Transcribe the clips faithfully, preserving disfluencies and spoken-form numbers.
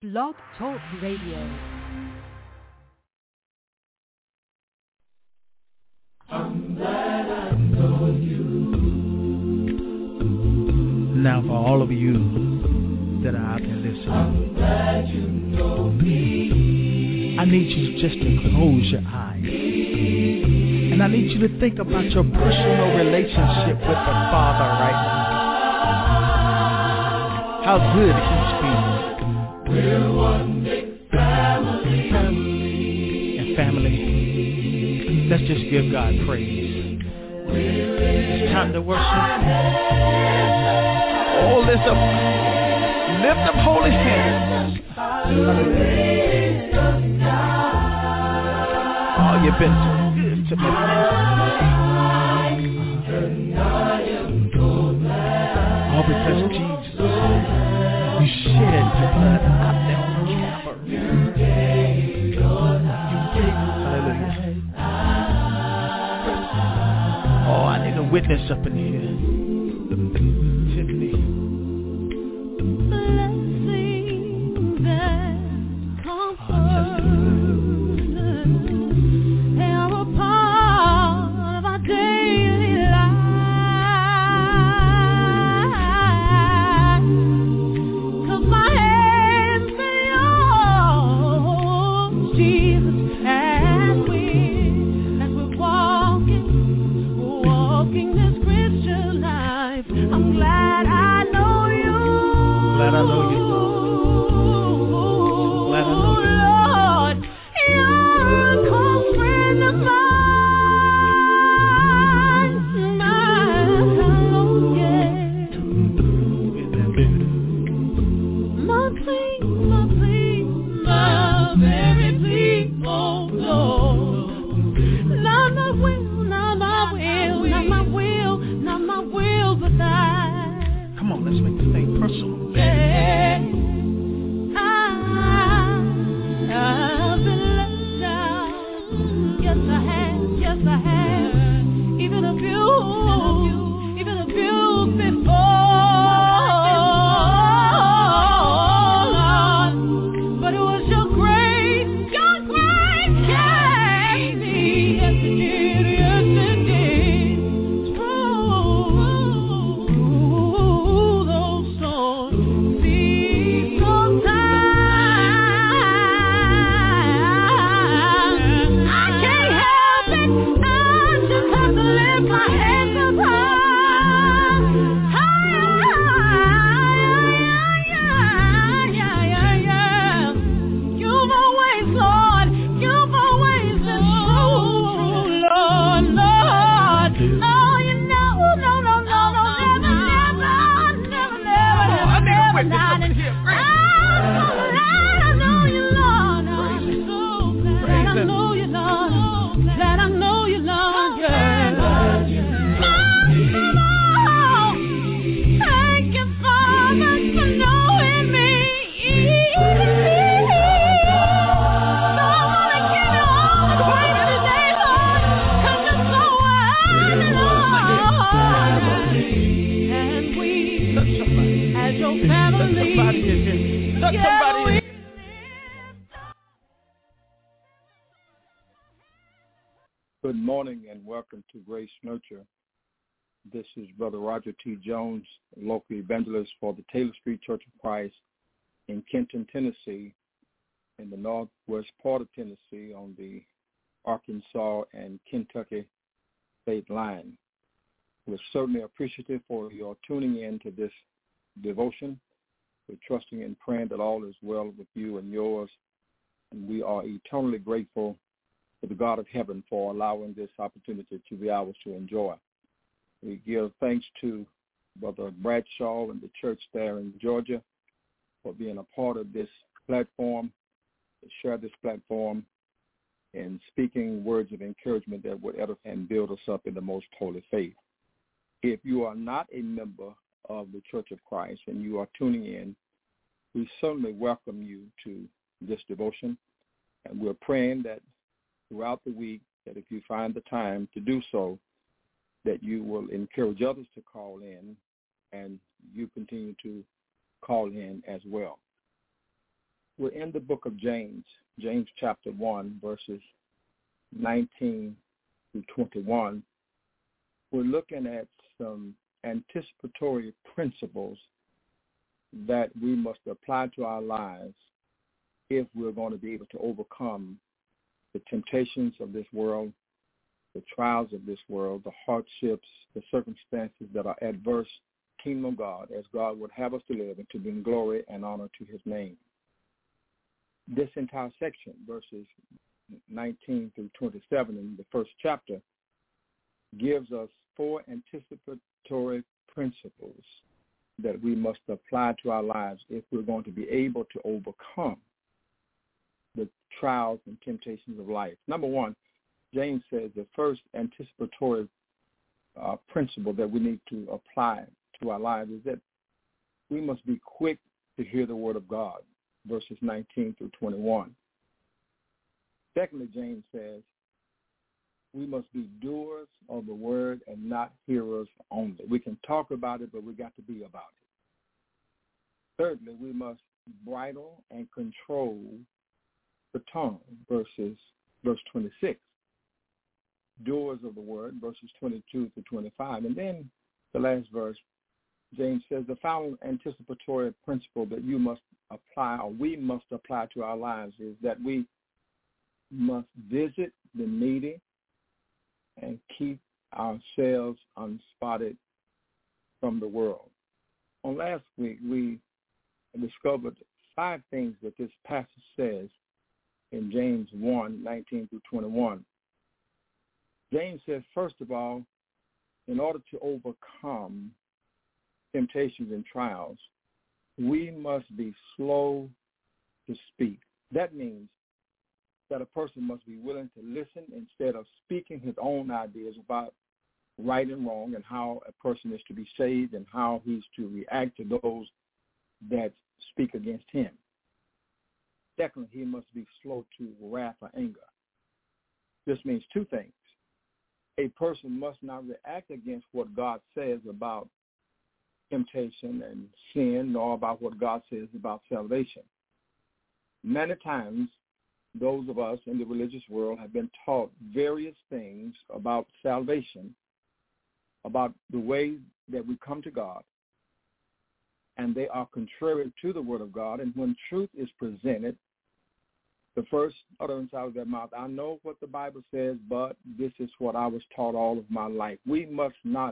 Blog Talk Radio. I'm glad I know you. Now for all of you that are out there listening, I'm glad you know me. I need you just to close your eyes. And I need you to think about your personal relationship with the Father right now. How good He's been. We're one big family. And family, let's just give God praise. It's time to worship. Oh, lift up, lift up holy hands. Oh, you've been so good to me. Oh, because Jesus, you shed your blood out there on Calvary. Hallelujah. Oh, I need a witness up in here. Tiffany. Blessings that comfort, they are a part of our daily life. 'Cause my hands are yours, Jesus, as we, as we're walking, walking this Christian life. I'm glad I know you. Glad I know you, Lord. Glad I know you. Lord, you're a close friend of mine. Mine, oh yeah. My plea, my plea, my very plea, oh Lord. Not my will, not my will, not my will, not my will, but thine. Come on, let's make this thing personal. Yeah. I, I've been let down. Yes, I have. Yes, I have. Even abused, even abused before. But it was your grace, your grace carried me. Yes, it did. Yes, it did. Through, through those storms. See, sometimes I can't help it. I just have to lift my hands up high. High. You've always, Lord, you've always been true, Lord, Lord. Oh, you know, no, no, no, no, never, never, never, never, never, never, not in here. I'm so glad I know you, Lord. I'm so glad I know you, Lord. Glad I know you, Lord, yeah. Oh, thank you, Father, for knowing me. So I wanna give you all the praise today, Lord, 'cause you're so worthy, Lord. And we, as your family, Somebody is here. Touch yeah, somebody we in. Good morning and welcome to Grace Nurture. This is Brother Roger T. Jones, local evangelist for the Taylor Street Church of Christ in Kenton, Tennessee, in the northwest part of Tennessee on the Arkansas and Kentucky state line. We're certainly appreciative for your tuning in to this devotion. We're trusting and praying that all is well with you and yours, and we are eternally grateful to the God of heaven for allowing this opportunity to be ours to enjoy. We give thanks to Brother Bradshaw and the church there in Georgia for being a part of this platform, to share this platform, and speaking words of encouragement that would edify and build us up in the most holy faith. If you are not a member of the Church of Christ and you are tuning in, we certainly welcome you to this devotion, and we're praying that throughout the week that if you find the time to do so, that you will encourage others to call in and you continue to call in as well. We're in the book of James, James chapter one, verses nineteen through twenty-one. We're looking at some anticipatory principles that we must apply to our lives if we're going to be able to overcome the temptations of this world, the trials of this world, the hardships, the circumstances that are adverse to the kingdom of God, as God would have us to live and to bring glory and honor to his name. This entire section, verses nineteen through twenty-seven in the first chapter, gives us four anticipatory principles that we must apply to our lives if we're going to be able to overcome the trials and temptations of life. Number one, James says the first anticipatory uh, principle that we need to apply to our lives is that we must be quick to hear the word of God, verses nineteen through twenty-one. Secondly, James says we must be doers of the word and not hearers only. We can talk about it, but we got to be about it. Thirdly, we must bridle and control the tongue, verses verse twenty-six. Doers of the word, verses twenty-two to twenty-five. And then the last verse, James says the final anticipatory principle that you must apply, or we must apply to our lives, is that we must visit the needy and keep ourselves unspotted from the world. On last week, we discovered five things that this passage says in James one, nineteen through twenty-one. James says, first of all, in order to overcome temptations and trials, we must be slow to speak. That means that a person must be willing to listen instead of speaking his own ideas about right and wrong and how a person is to be saved and how he's to react to those that speak against him. Secondly, he must be slow to wrath or anger. This means two things. A person must not react against what God says about temptation and sin, nor about what God says about salvation. Many times, those of us in the religious world have been taught various things about salvation, about the way that we come to God, and they are contrary to the word of God. And when truth is presented, the first utterance out of their mouth, I know what the Bible says, but this is what I was taught all of my life. We must not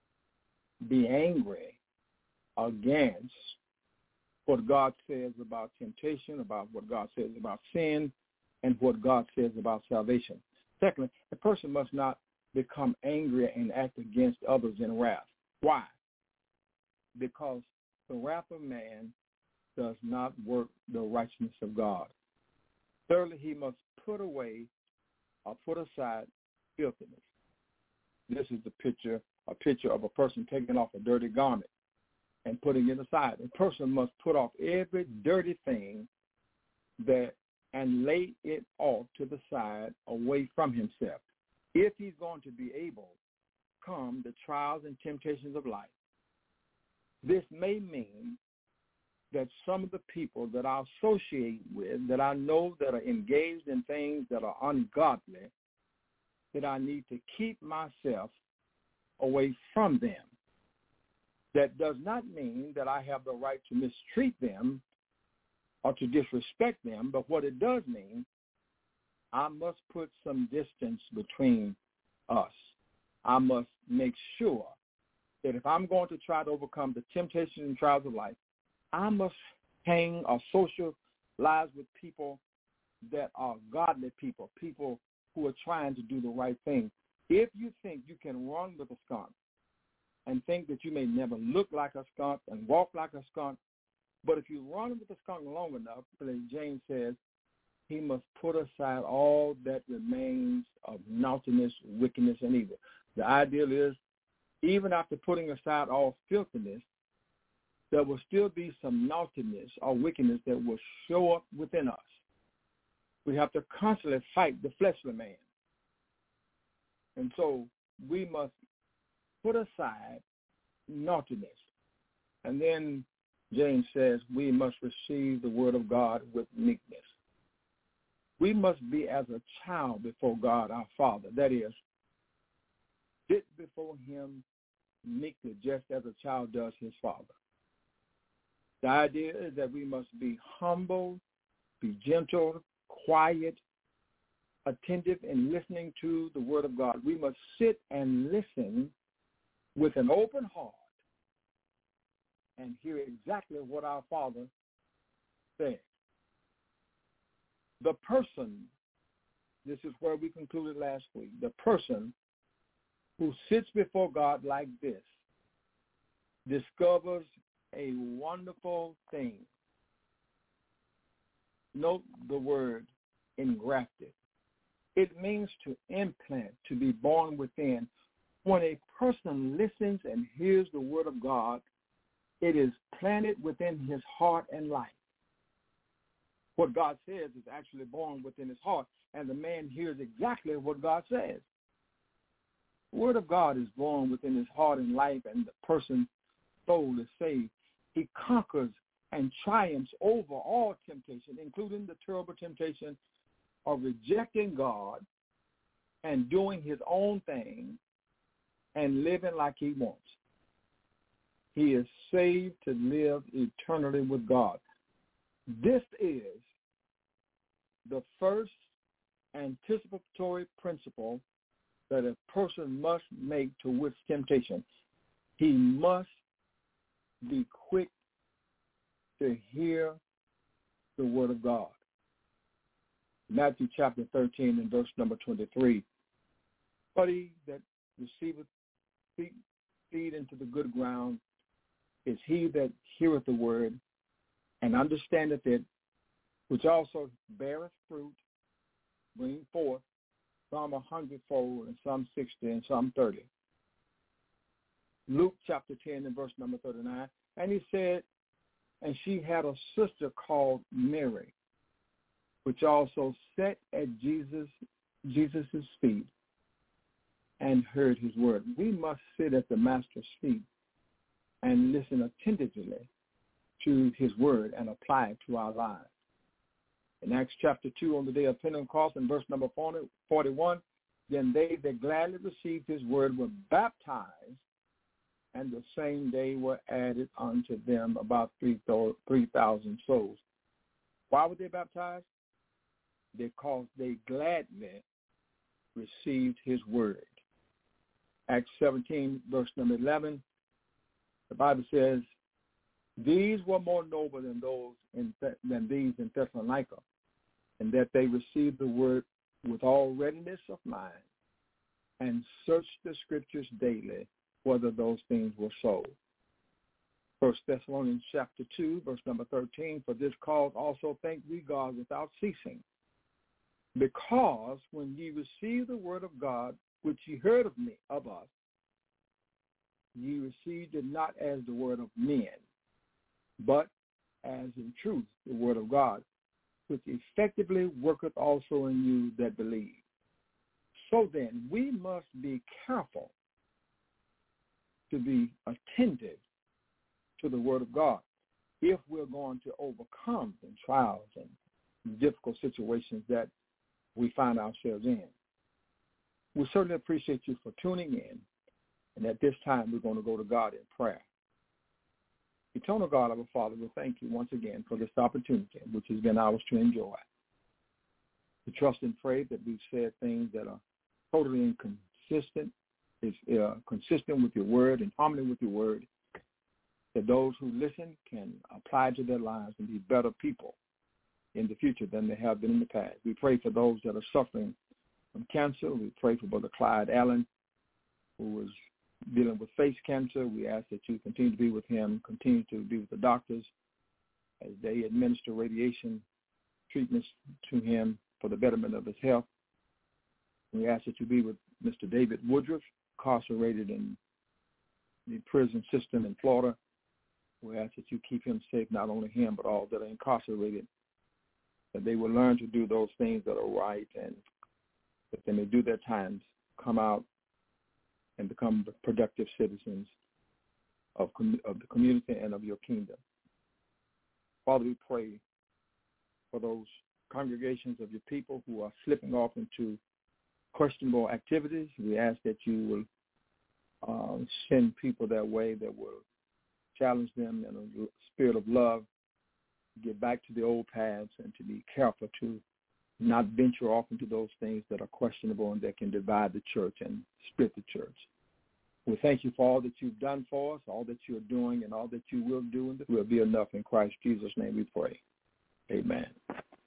be angry against what God says about temptation, about what God says about sin, and what God says about salvation. Secondly, a person must not become angry and act against others in wrath. Why? Because the wrath of man does not work the righteousness of God. Thirdly, he must put away or put aside filthiness. This is the picture, a picture of a person taking off a dirty garment and putting it aside. A person must put off every dirty thing that and lay it off to the side away from himself if he's going to be able to come the trials and temptations of life. This may mean that some of the people that I associate with, that I know that are engaged in things that are ungodly, that I need to keep myself away from them. That does not mean that I have the right to mistreat them or to disrespect them, but what it does mean, I must put some distance between us. I must make sure that if I'm going to try to overcome the temptations and trials of life, I must hang or socialize with people that are godly people, people who are trying to do the right thing. If you think you can run with a skunk and think that you may never look like a skunk and walk like a skunk, but if you run with the skunk long enough, as James says, he must put aside all that remains of naughtiness, wickedness, and evil. The ideal is, even after putting aside all filthiness, there will still be some naughtiness or wickedness that will show up within us. We have to constantly fight the fleshly man. And so we must put aside naughtiness. And then James says we must receive the word of God with meekness. We must be as a child before God our Father. That is, sit before him meekly, just as a child does his father. The idea is that we must be humble, be gentle, quiet, attentive in listening to the word of God. We must sit and listen with an open heart and hear exactly what our Father says. The person, this is where we concluded last week, the person who sits before God like this discovers a wonderful thing. Note the word engrafted. It means to implant, to be born within. When a person listens and hears the word of God, it is planted within his heart and life. What God says is actually born within his heart, and the man hears exactly what God says. The word of God is born within his heart and life, and the person's soul is saved. He conquers and triumphs over all temptation, including the terrible temptation of rejecting God and doing his own thing and living like he wants. He is saved to live eternally with God. This is the first anticipatory principle that a person must make towards temptation. He must be quick to hear the word of God. Matthew chapter thirteen and verse number twenty-three. But he that receiveth seed into the good ground is he that heareth the word and understandeth it, which also beareth fruit, bringing forth some a hundredfold, and some sixty, and some thirty. Luke chapter ten and verse number thirty-nine. And he said, and she had a sister called Mary, which also sat at Jesus Jesus' feet and heard his word. We must sit at the Master's feet and listen attentively to his word and apply it to our lives. In Acts chapter two, on the day of Pentecost, in verse number forty-one, then they that gladly received his word were baptized, and the same day were added unto them about three thousand souls. Why were they baptized? Because they gladly received his word. Acts seventeen, verse number eleven, the Bible says, these were more noble than those in Th- than these in Thessalonica, and that they received the word with all readiness of mind, and searched the scriptures daily whether those things were so. First Thessalonians chapter two, verse number thirteen, for this cause also thank we God without ceasing, because when ye received the word of God, which ye heard of me, of us, ye received it not as the word of men, but as in truth the word of God, which effectively worketh also in you that believe. So then, we must be careful to be attentive to the word of God if we're going to overcome the trials and difficult situations that we find ourselves in. We certainly appreciate you for tuning in, and at this time we're going to go to God in prayer. Eternal God, our Father, we thank you once again for this opportunity which has been ours to enjoy. We trust and pray that we've said things that are totally inconsistent, is uh, consistent with your word, in harmony with your word, that those who listen can apply to their lives and be better people in the future than they have been in the past. We pray for those that are suffering from cancer. We pray for Brother Clyde Allen, who was dealing with face cancer. We ask that you continue to be with him, continue to be with the doctors as they administer radiation treatments to him for the betterment of his health. We ask that you be with Mister David Woodruff, incarcerated in the prison system in Florida. We ask that you keep him safe, not only him, but all that are incarcerated, that they will learn to do those things that are right, and that they may do their times, come out, and become productive citizens of, com- of the community and of your kingdom. Father, we pray for those congregations of your people who are slipping off into questionable activities. We ask that you will uh, send people their way that will challenge them in a spirit of love, get back to the old paths, and to be careful to not venture off into those things that are questionable and that can divide the church and split the church. We thank you for all that you've done for us, all that you're doing, and all that you will do, and that will be enough. In Christ Jesus' name we pray. Amen.